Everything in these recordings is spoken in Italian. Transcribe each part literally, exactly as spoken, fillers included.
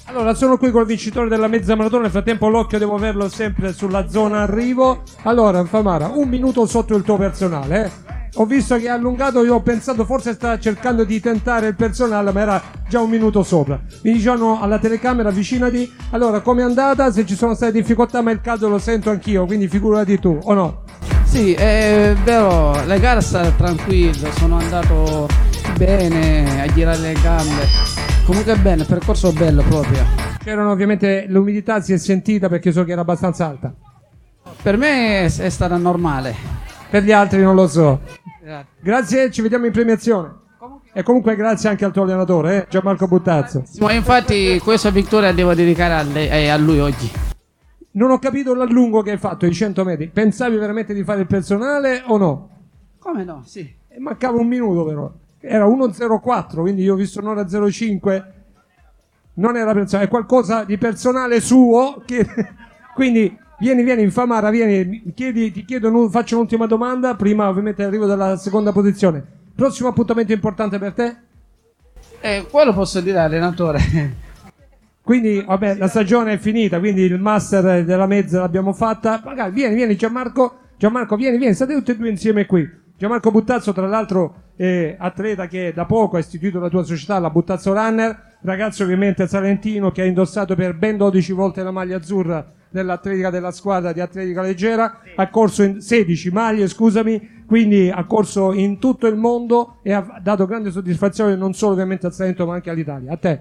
Allora, sono qui col vincitore della mezza maratona. Nel frattempo l'occhio devo averlo sempre sulla zona arrivo. Allora, Famara, un minuto sotto il tuo personale, eh? Ho visto che è allungato, io ho pensato forse sta cercando di tentare il personale, ma era già un minuto sopra. Mi dicevano alla telecamera, avvicinati. Allora, com'è andata? Se ci sono state difficoltà, ma il caldo lo sento anch'io, quindi figurati tu, o no? Sì, è vero, la gara è stata tranquilla, sono andato bene a girare le gambe. Comunque bene, il percorso bello proprio. C'erano ovviamente, l'umidità si è sentita perché so che era abbastanza alta. Per me è stata normale. Per gli altri non lo so. Grazie, ci vediamo in premiazione. E comunque grazie anche al tuo allenatore, eh? Gianmarco Buttazzo. Ma infatti questa vittoria devo dedicare a, lei, eh, a lui oggi. Non ho capito l'allungo che hai fatto, i cento metri. Pensavi veramente di fare il personale o no? Come no? Sì. E mancava un minuto però. Era uno zero quattro, quindi io ho visto un'ora zero cinque. Non era personale, è qualcosa di personale suo. Che... quindi vieni, vieni in Famara, vieni, chiedi, ti chiedo, faccio un'ultima domanda, prima ovviamente arrivo dalla seconda posizione. Prossimo appuntamento importante per te? Eh, quello posso dire allenatore. Quindi, vabbè, la stagione è finita, quindi il master della mezza l'abbiamo fatta. Magari, vieni, vieni Gianmarco, Gianmarco, vieni, vieni, state tutti e due insieme qui. Gianmarco Buttazzo, tra l'altro, è atleta che da poco ha istituito la tua società, la Buttazzo Runner, ragazzo ovviamente salentino che ha indossato per ben dodici volte la maglia azzurra dell'atletica della squadra di atletica leggera, ha corso in sedici maglie, scusami, quindi ha corso in tutto il mondo e ha dato grande soddisfazione non solo ovviamente al Salento ma anche all'Italia. A te.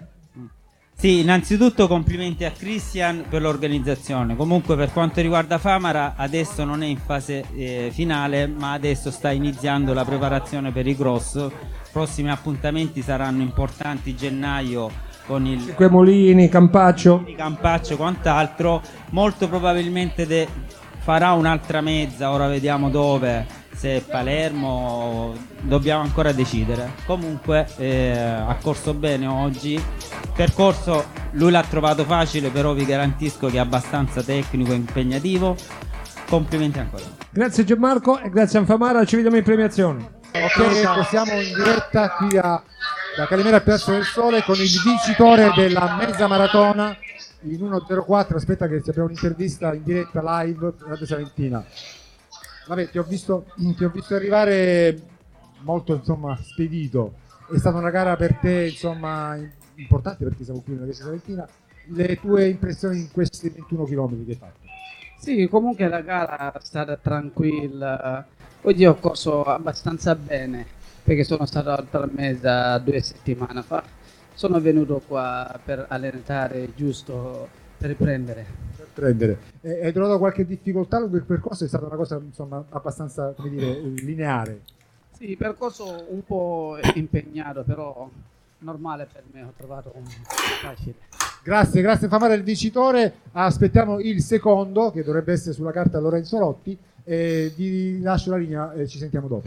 Sì, innanzitutto complimenti a Christian per l'organizzazione. Comunque per quanto riguarda Famara adesso non è in fase eh, finale, ma adesso sta iniziando la preparazione per i cross. Prossimi appuntamenti saranno importanti, gennaio con il Quemolini, Campaccio, Campaccio, quant'altro. Molto probabilmente de- farà un'altra mezza, ora vediamo dove. Se è Palermo dobbiamo ancora decidere. Comunque eh, ha corso bene oggi. Percorso lui l'ha trovato facile, però vi garantisco che è abbastanza tecnico e impegnativo. Complimenti ancora. Grazie Gianmarco e grazie a Famara, ci vediamo in premiazione. Ok, siamo in diretta qui a, da Calimera Piazza del Sole con il vincitore della mezza maratona in uno zero quattro. Aspetta che abbiamo un'intervista in diretta live Radio Salentina. Vabbè, ti ho visto, ti ho visto arrivare molto, insomma, spedito. È stata una gara per te, insomma, importante perché siamo qui nella Chiesa Salentina. Le tue impressioni in questi ventuno chilometri che hai fatto? Sì, comunque la gara è stata tranquilla. Oggi ho corso abbastanza bene perché sono stato al mese due settimane fa. Sono venuto qua per allenare giusto per riprendere. Per prendere. E, hai trovato qualche difficoltà lungo il percorso? È stata una cosa, insomma, abbastanza, come dire, lineare? Sì, percorso un po' impegnato, però normale per me, ho trovato un facile. Grazie, grazie Famara, il vincitore. Aspettiamo il secondo che dovrebbe essere sulla carta Lorenzo Lotti e vi lascio la linea e ci sentiamo dopo.